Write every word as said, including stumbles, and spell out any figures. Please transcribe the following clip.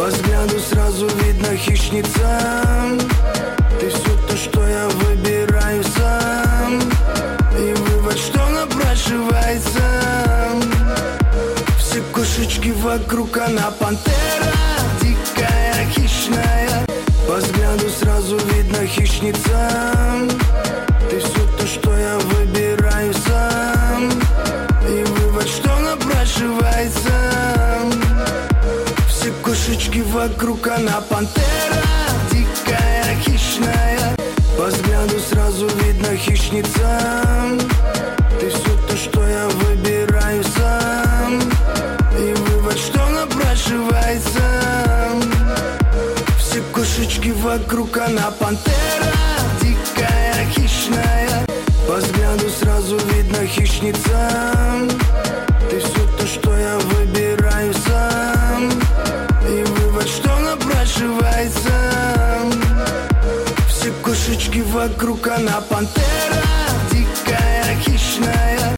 По взгляду сразу видно хищница. Ты все то, что я выбираю сам. И вывод, что напрашивается. Все кошечки вокруг, она пантера. Дикая, хищная. По взгляду сразу видно хищница. Ты все то, что я выбираю сам. И вывод, что напрашивается. Все кошечки вокруг, она пантера. Дикая, хищная. По взгляду сразу видно хищница. Ты все то, что я выбираю сам. И вывод, что напрашивается. Все кошечки вокруг, она пантера. Дикая, хищная. По взгляду сразу видно хищница. Ты все то, что я выбираю сам. И вывод, что напрашивается. Все кошечки вокруг, она пантера. Дикая, хищная.